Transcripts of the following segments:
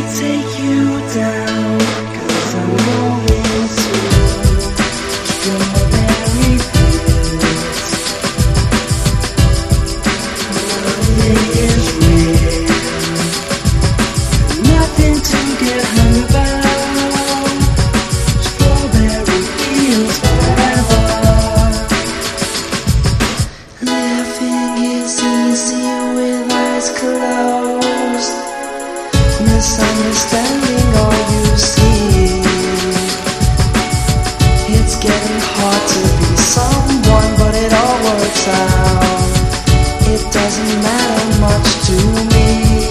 take you down, 'cause I'm going to strawberry fields. Nothing is real, nothing to get hung about. Strawberry fields forever. Living is easy with eyes closed. Misunderstanding all you see. It's getting hard to be someone, but it all works out. It doesn't matter much to me.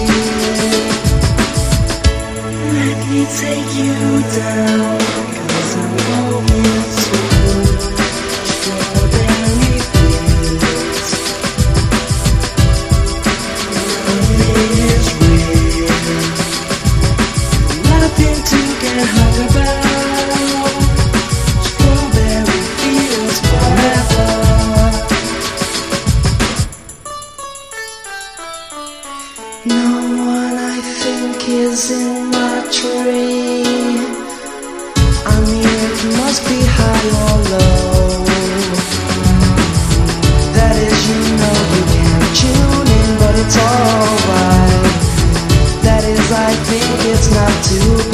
Let me take you down, 'cause I'm going to strawberry fields. Nothing is real, nothing to get hung about. Strawberry fields forever. No one I think is in my tree. I mean, it must be high or low. That is, you know you can't tune in, but it's alright. That is, I think it's not too bad.